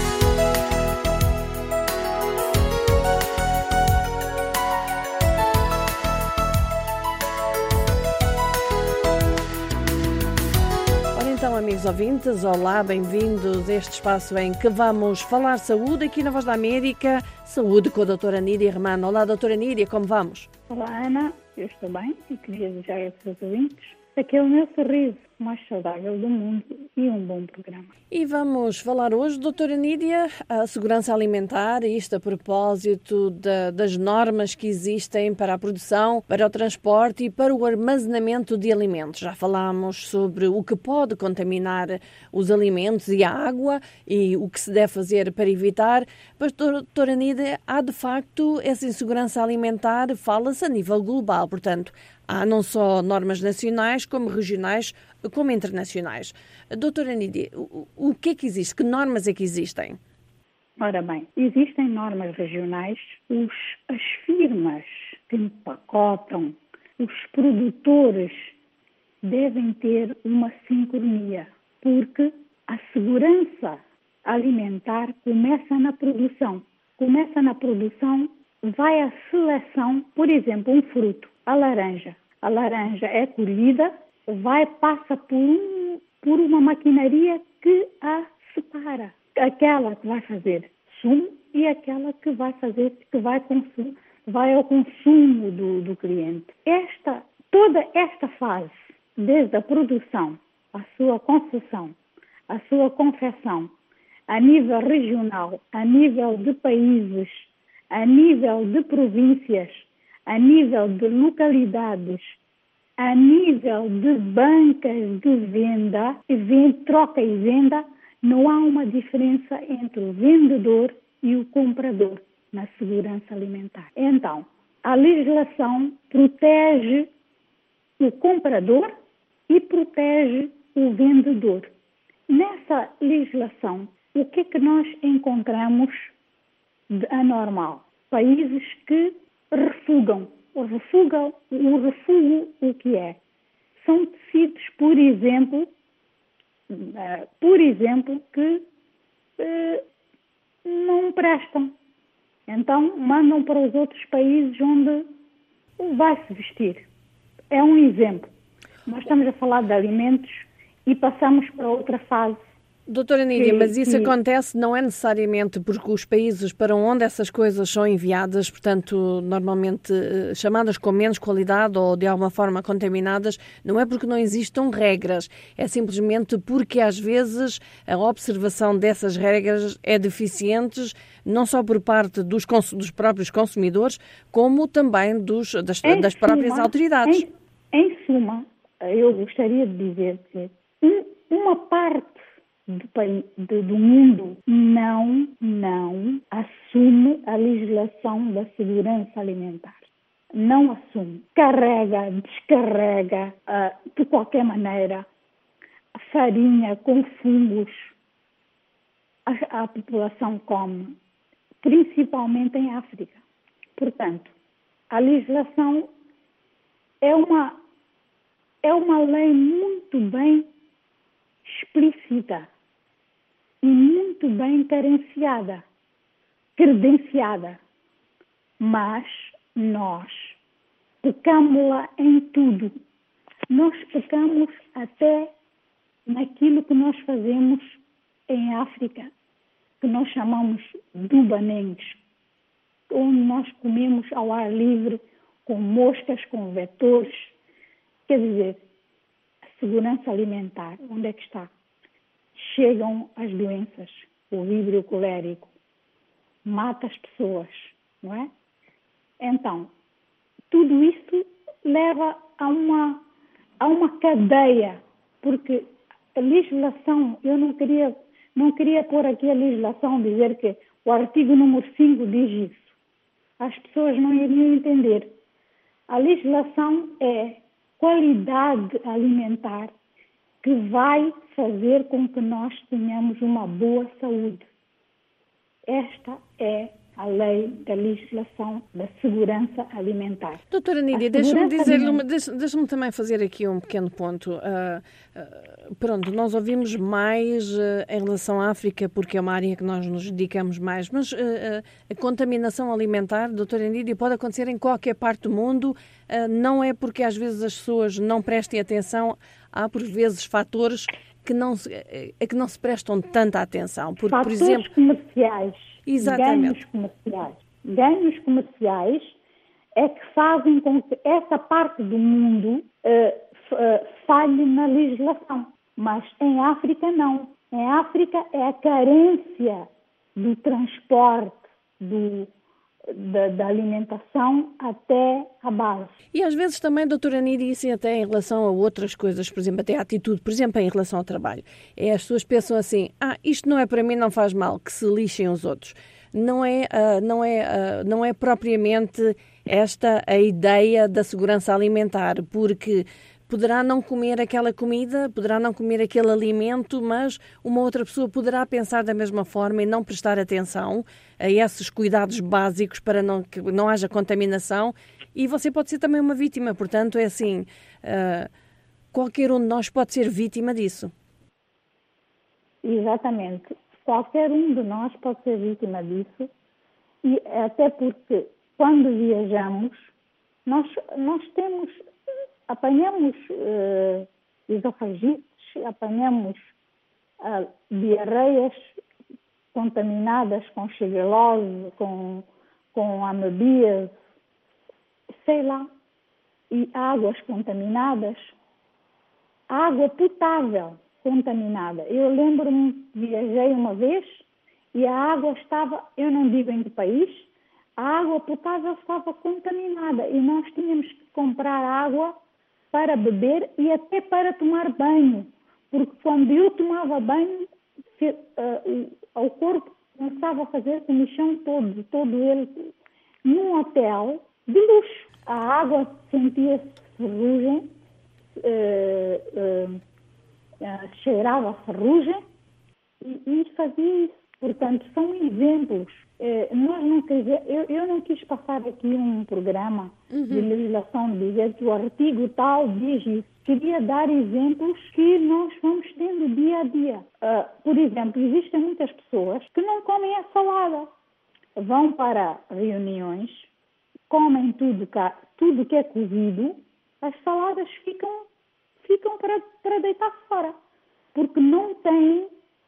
Então, amigos ouvintes, olá, bem-vindos a este espaço em que vamos falar saúde aqui na Voz da América. Saúde com a doutora Nídia Rahman. Olá, doutora Nídia, como vamos? Olá, Ana, eu estou bem e queria desejar a todos os ouvintes aquele meu sorriso mais saudável do mundo e um bom programa. E vamos falar hoje, doutora Nídia, a segurança alimentar, isto a propósito de, das normas que existem para a produção, para o transporte e para o armazenamento de alimentos. Já falámos sobre o que pode contaminar os alimentos e a água e o que se deve fazer para evitar. Mas, doutora Nídia, há de facto essa insegurança alimentar, fala-se a nível global, portanto, há não só normas nacionais, como regionais, como internacionais. Doutora Nídia, o, o que é que existe? Que normas é que existem? Ora bem, existem normas regionais, os, as firmas que empacotam, os produtores devem ter uma sincronia, porque a segurança alimentar começa na produção. Começa na produção, vai à seleção, por exemplo, um fruto, a laranja. A laranja é colhida, vai, passa por, um, por uma maquinaria que a separa. Aquela que vai fazer sumo e aquela que vai fazer, que vai, consum, vai ao consumo do, do cliente. Esta, toda esta fase, desde a produção, a sua concessão, a sua confecção, a nível regional, a nível de países, a nível de províncias, a nível de localidades, a nível de bancas de venda, troca e venda, não há uma diferença entre o vendedor e o comprador na segurança alimentar. Então, a legislação protege o comprador e protege o vendedor. Nessa legislação, o que é que nós encontramos de anormal? Países que refugam. O refúgio, o refúgio, o que é? São tecidos, por exemplo, uh, por exemplo, que uh, não prestam. Então, mandam para os outros países onde vai-se vestir. É um exemplo. Nós estamos a falar de alimentos e passamos para outra fase. Doutora Nídia, mas isso acontece não é necessariamente porque os países para onde essas coisas são enviadas, portanto, normalmente chamadas com menos qualidade ou de alguma forma contaminadas, não é porque não existam regras, é simplesmente porque às vezes a observação dessas regras é deficiente, não só por parte dos, dos próprios consumidores, como também dos, das, das próprias suma, autoridades. Em, em suma, eu gostaria de dizer que uma parte Do, país, do, do mundo não, não assume a legislação da segurança alimentar. Não assume. Carrega, descarrega, uh, de qualquer maneira, a farinha com fungos. A, a população come, principalmente em África. Portanto, a legislação é uma, é uma lei muito bem explícita e muito bem carenciada, credenciada. Mas nós pecamos-la em tudo. Nós pecamos até naquilo que nós fazemos em África, que nós chamamos dubanengues, onde nós comemos ao ar livre, com moscas, com vetores. Quer dizer, segurança alimentar, onde é que está? Chegam as doenças, o víbrio colérico, mata as pessoas, não é? Então, tudo isso leva a uma, a uma cadeia, porque a legislação, eu não queria, não queria pôr aqui a legislação, dizer que o artigo número cinco diz isso. As pessoas não iriam entender. A legislação é qualidade alimentar que vai fazer com que nós tenhamos uma boa saúde. Esta é a lei da legislação da segurança alimentar. Doutora Nídia, deixa-me dizer, alimentar... deixa, deixa-me também fazer aqui um pequeno ponto. Uh, uh, pronto, nós ouvimos mais uh, em relação à África, porque é uma área que nós nos dedicamos mais, mas uh, uh, a contaminação alimentar, doutora Nídia, pode acontecer em qualquer parte do mundo, uh, não é porque às vezes as pessoas não prestem atenção, há por vezes fatores que não se, a que não se prestam tanta atenção. Porque, fatores por exemplo, comerciais. Exatamente. Ganhos comerciais. Ganhos comerciais é que fazem com que essa parte do mundo uh, uh, falhe na legislação. Mas em África não. Em África é a carência do transporte, do, da, da alimentação até a base. E às vezes também, doutora Nídia, isso até em relação a outras coisas, por exemplo, até a atitude, por exemplo, em relação ao trabalho. É, as pessoas pensam assim, ah, isto não é para mim, não faz mal, que se lixem os outros. Não é, uh, não é, uh, não é propriamente esta a ideia da segurança alimentar, porque poderá não comer aquela comida, poderá não comer aquele alimento, mas uma outra pessoa poderá pensar da mesma forma e não prestar atenção a esses cuidados básicos para não, que não haja contaminação, e você pode ser também uma vítima. Portanto, é assim, uh, qualquer um de nós pode ser vítima disso. Exatamente. Qualquer um de nós pode ser vítima disso, e até porque quando viajamos, nós, nós temos... apanhamos uh, esofagites, apanhamos uh, diarreias contaminadas com xilose, com, com amebíase, sei lá, e águas contaminadas, água potável contaminada. Eu lembro-me, viajei uma vez e a água estava, eu não digo em que país, a água potável estava contaminada e nós tínhamos que comprar água para beber e até para tomar banho, porque quando eu tomava banho, se, uh, o corpo começava a fazer comichão todo, todo ele, num hotel de luxo. A água sentia-se ferrugem, uh, uh, uh, cheirava a ferrugem e, e fazia isso. Portanto, são exemplos. Uh, nós não quer, eu, eu não quis passar aqui um programa uhum. de legislação, de dizer que o artigo tal diz isso. Queria dar exemplos que nós vamos tendo dia a dia. Uh, por exemplo, existem muitas pessoas que não comem a salada. Vão para reuniões, comem tudo que, tudo que é cozido, as saladas ficam, ficam para, para deitar fora. Porque não têm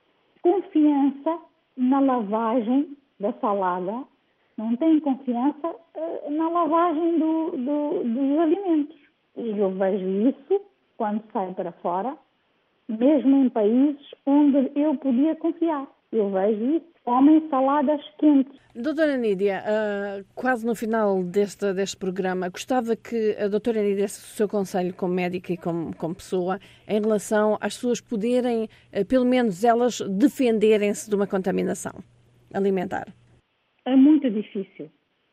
confiança na lavagem da salada, não têm confiança uh, na lavagem do, do, dos alimentos. E eu vejo isso quando saio para fora, mesmo em países onde eu podia confiar. Eu vejo isso. Comem saladas quentes. Doutora Nídia, uh, quase no final deste, deste programa, gostava que a doutora Nídia desse o seu conselho como médica e como, como pessoa em relação às pessoas poderem, uh, pelo menos elas, defenderem-se de uma contaminação alimentar. É muito difícil.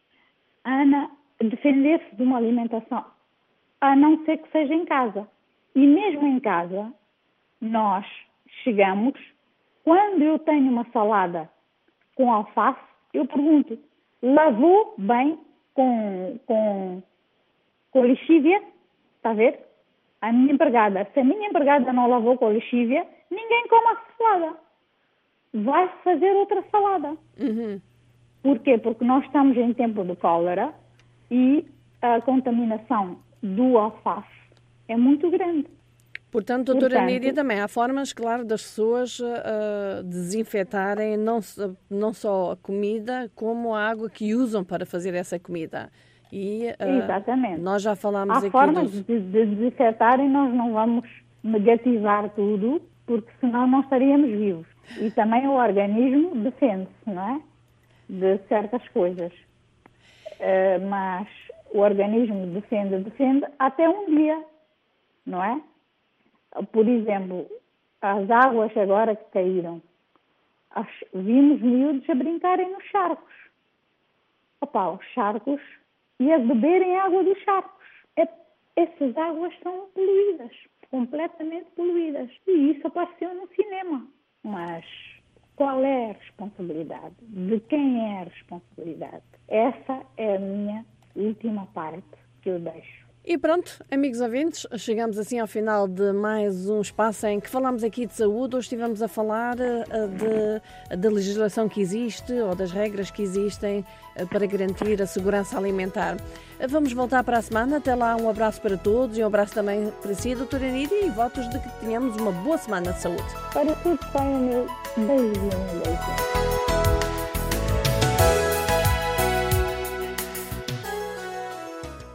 Ana, defender-se de uma alimentação, a não ser que seja em casa. E mesmo em casa, nós chegamos, quando eu tenho uma salada com alface, eu pergunto, lavou bem com, com, com lixívia? Está a ver? A minha empregada, se a minha empregada não lavou com lixívia, ninguém come a salada. Vai fazer outra salada. Uhum. Porquê? Porque nós estamos em tempo de cólera e a contaminação do alface é muito grande. Portanto, doutora Portanto, Nídia, também há formas, claro, das pessoas uh, desinfetarem não, não só a comida, como a água que usam para fazer essa comida. E, uh, exatamente. Nós já falámos há aqui... Há formas dos... de, de desinfetarem, nós não vamos negativar tudo, porque senão não estaríamos vivos. E também o organismo defende-se, não é? De certas coisas. Uh, mas o organismo defende, defende até um dia, não é? Por exemplo, as águas agora que caíram, as, vimos miúdos a brincarem nos charcos. Opa, os charcos, e a beberem água dos charcos. É, essas águas são poluídas, completamente poluídas. E isso apareceu no cinema. Mas qual é a responsabilidade? De quem é a responsabilidade? Essa é a minha última parte que eu deixo. E pronto, amigos ouvintes, chegamos assim ao final de mais um espaço em que falamos aqui de saúde. Hoje estivemos a falar de, da legislação que existe ou das regras que existem para garantir a segurança alimentar. Vamos voltar para a semana. Até lá, um abraço para todos e um abraço também para si, doutora Nídia, e votos de que tenhamos uma boa semana de saúde. Para todos, tenham o meu beijinho, beijinho.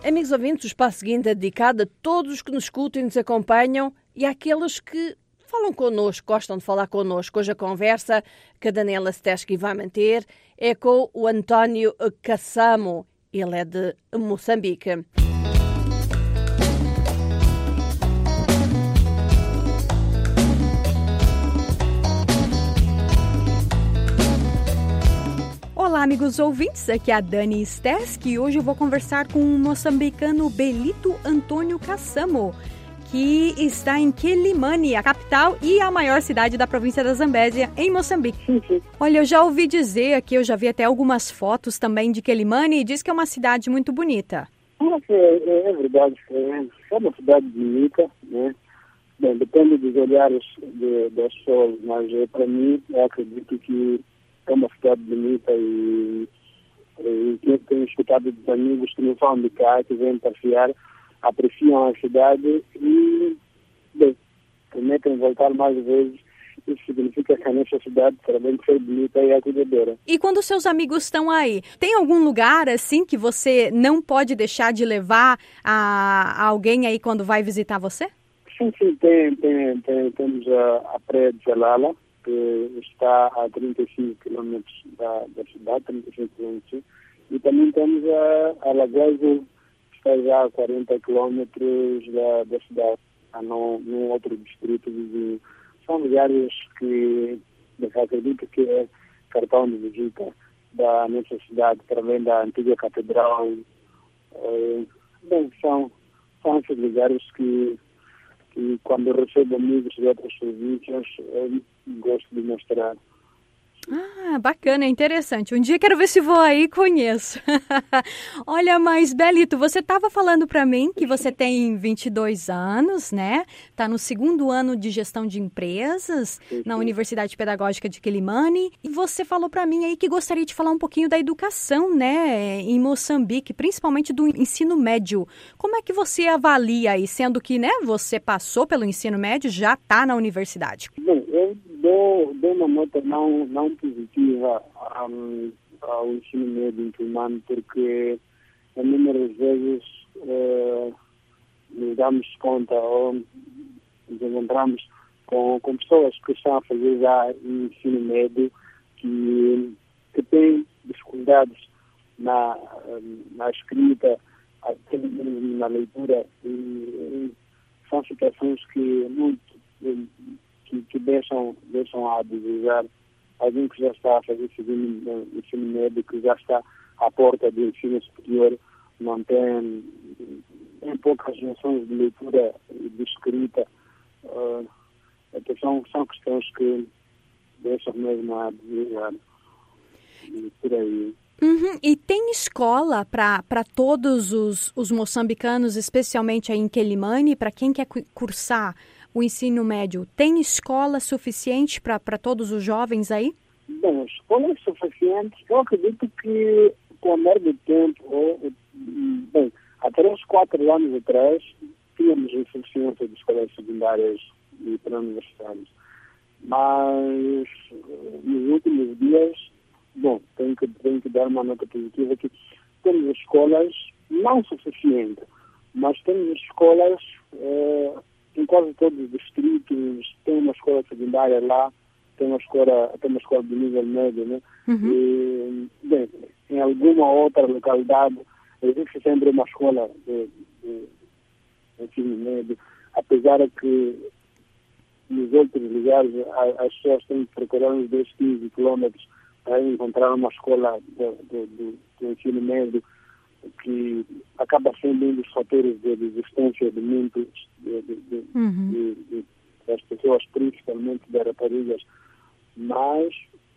Amigos ouvintes, o espaço seguinte é dedicado a todos os que nos escutam e nos acompanham e àqueles que falam connosco, gostam de falar connosco. Hoje a conversa que a Daniela Steski vai manter é com o António Kassamo. Ele é de Moçambique. Olá, amigos ouvintes, aqui é a Dani Steski e hoje eu vou conversar com o moçambicano Belito Antônio Kassamo, que está em Quelimane, a capital e a maior cidade da província da Zambésia, em Moçambique. Sim, sim. Olha, eu já ouvi dizer aqui, eu já vi até algumas fotos também de Quelimane e diz que é uma cidade muito bonita. É, é, é verdade, é, é uma cidade bonita, né? Bem, depende dos olhares de, das pessoas, mas é, para mim, eu acredito que é uma cidade bonita e, e que eu tenho escutado dos amigos que não são de cá, que vêm passear, apreciam a cidade e, bem, prometem voltar mais vezes. Isso significa que a nossa cidade, além de ser bonita, é acolhedora. E quando seus amigos estão aí, tem algum lugar assim que você não pode deixar de levar a, a alguém aí quando vai visitar você? Sim, sim, tem, tem, tem, temos a, a Praia de Jalala, que está a trinta e cinco quilômetros da, da cidade, trinta e cinco quilômetros, e também temos a, a Lagoa Azul, que está já a quarenta quilômetros da, da cidade, a num, num outro distrito vizinho. São lugares que eu acredito que é cartão de visita da nossa cidade, para além da antiga catedral. É, bem, são, são esses lugares que, que quando eu recebo amigos de outras províncias, eu gosto de mostrar. Ah, bacana, interessante. Um dia quero ver se vou aí e conheço. Olha, mas Belito, você estava falando para mim que você tem vinte e dois anos, né? Está no segundo ano de gestão de empresas sim, sim. na Universidade Pedagógica de Quelimane. E você falou para mim aí que gostaria de falar um pouquinho da educação, né? Em Moçambique, principalmente do ensino médio. Como é que você avalia aí, sendo que, né, você passou pelo ensino médio, já está na universidade? Bem, eu dou, dou uma nota não, não positiva um, ao ensino médio em Quelimane, porque inúmeras vezes uh, nos damos conta ou nos encontramos com, com pessoas que estão a fazer já ensino médio que, que têm dificuldades na, na escrita, até mesmo na leitura, e, e são situações que muito Que, que deixam, deixam a desejar. Alguém que já está a fazer ensino, ensino médio, que já está à porta do ensino superior, não tem, tem poucas noções de leitura e de escrita. Uh, então são, são questões que deixam mesmo a desejar. E por aí. Uhum. E tem escola para todos os, os moçambicanos, especialmente aí em Quelimane, para quem quer cursar o ensino médio? Tem escola suficiente para todos os jovens aí? Bem, escolas suficientes, eu acredito que com o longo do tempo, ou, bem, até uns quatro anos atrás, tínhamos insuficiência de escolas secundárias e pré-universitárias. Mas nos últimos dias, bom, tenho que, tenho que dar uma nota positiva que temos escolas não suficientes, mas temos escolas eh, em quase todos os distritos. Tem uma escola secundária lá, tem uma escola, tem uma escola de nível médio, né? Uhum. E, bem, em alguma outra localidade existe sempre uma escola de, de, de ensino médio, apesar de que nos outros lugares as pessoas têm que procurar uns dez, quinze quilômetros para encontrar uma escola de, de, de, de ensino médio, que acaba sendo um dos fatores de resistência de muitos de, de, de, uhum. de, de, das pessoas, principalmente das raparigas. Mas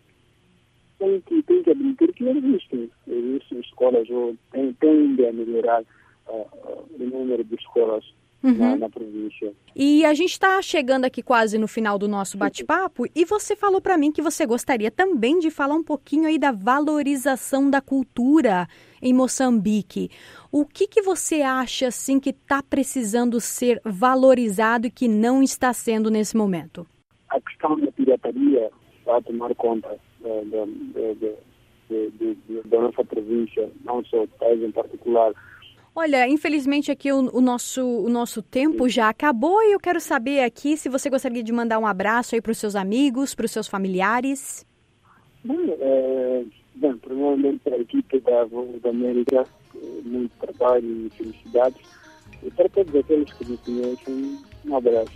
tem que, tem que admitir que existem, existem escolas, ou tem, tende a melhorar uh, uh, o número de escolas uhum. na, na província. E a gente está chegando aqui quase no final do nosso bate-papo, e você falou para mim que você gostaria também de falar um pouquinho aí da valorização da cultura em Moçambique. O que, que você acha assim que está precisando ser valorizado e que não está sendo nesse momento? A questão da pirataria vai tomar conta da, da, da, da, da, da nossa província, não só do país em particular. Olha, infelizmente aqui o, o, nosso, o nosso tempo já acabou e eu quero saber aqui se você gostaria de mandar um abraço aí para os seus amigos, para os seus familiares. Bem, é, bem, primeiramente para a equipe da Voz da América, muito trabalho e felicidades. E para todos aqueles que me conhecem, um abraço.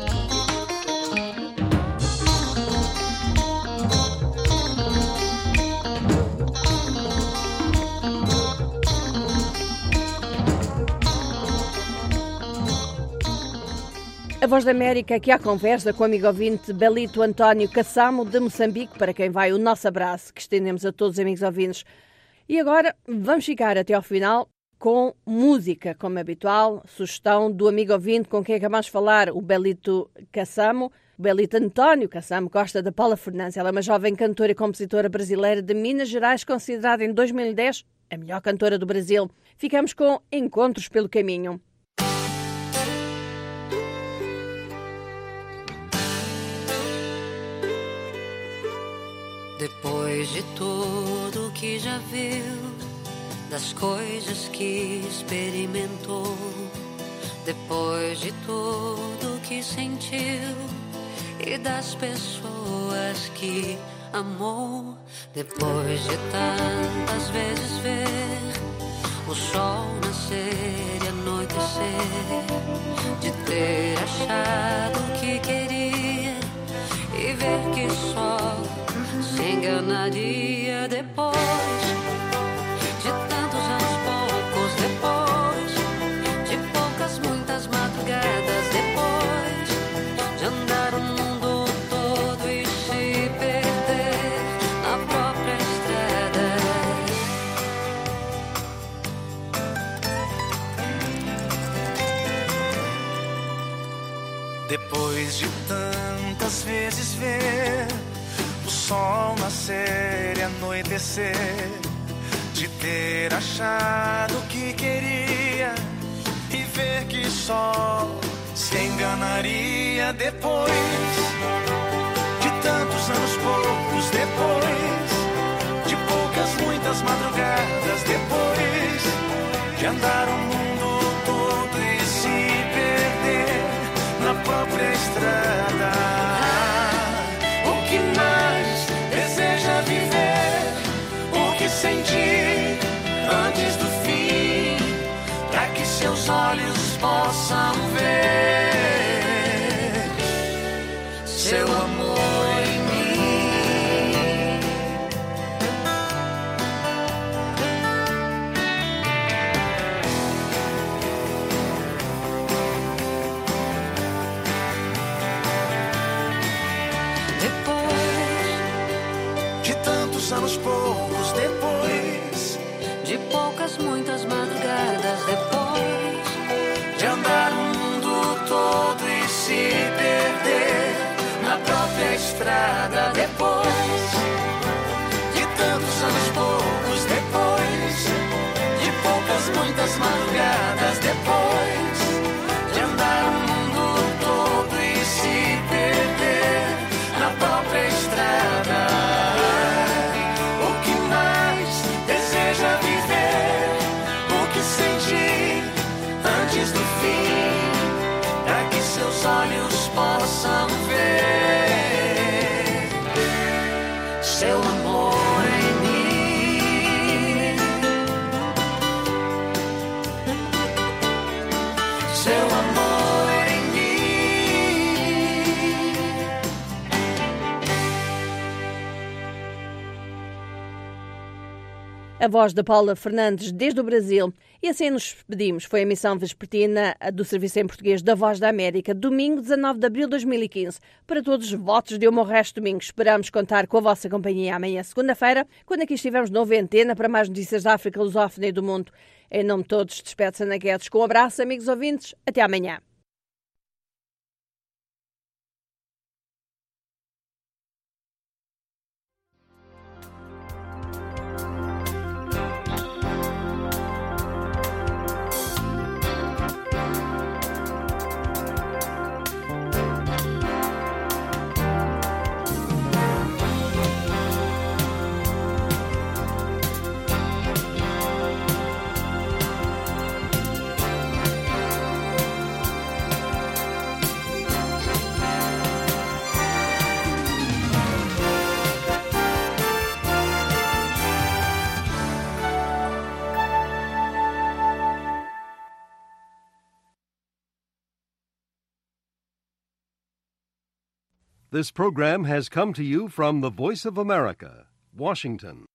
A Voz da América, aqui à conversa com o amigo ouvinte Belito António Cassamo, de Moçambique, para quem vai o nosso abraço, que estendemos a todos os amigos ouvintes. E agora vamos ficar até ao final com música, como é habitual, sugestão do amigo ouvinte com quem acabamos de falar, o Belito Cassamo, o Belito António Cassamo, gosta da Paula Fernandes. Ela é uma jovem cantora e compositora brasileira de Minas Gerais, considerada em dois mil e dez a melhor cantora do Brasil. Ficamos com Encontros pelo Caminho. Depois de tudo que já viu, das coisas que experimentou, depois de tudo que sentiu e das pessoas que amou, depois de tantas vezes ver o sol nascer e anoitecer, de ter achado que queria e ver que só se enganaria depois de tantos anos poucos, depois de poucas, muitas madrugadas, depois de andar o mundo todo e se perder na própria estrada. Depois de tantas vezes ver o sol nascer e anoitecer, de ter achado que queria e ver que só se enganaria depois de tantos anos poucos, depois de poucas, muitas madrugadas, depois de andar o mundo todo e se perder na própria estrada. O que mais deseja viver, o que sentir antes do fim, para que seus olhos possam ver seu amor em mim. Anos poucos, depois de poucas, muitas madrugadas, depois de andar o mundo todo e se perder na própria estrada, depois de tantos anos poucos, depois de poucas, muitas madrugadas, depois de andar o mundo todo e se perder na própria estrada. Antes do fim, para que seus olhos possam ver seu amor em mim, seu amor em mim. A voz da Paula Fernandes desde o Brasil. E assim nos despedimos. Foi a emissão vespertina do Serviço em Português da Voz da América, domingo dezanove de abril de dois mil e quinze. Para todos os votos de um bom resto de domingo. Esperamos contar com a vossa companhia amanhã, segunda-feira, quando aqui estivermos de novo em antena para mais notícias da África lusófona e do mundo. Em nome de todos, despede-se Ana Guedes com um abraço, amigos ouvintes. Até amanhã. This program has come to you from the Voice of America, Washington.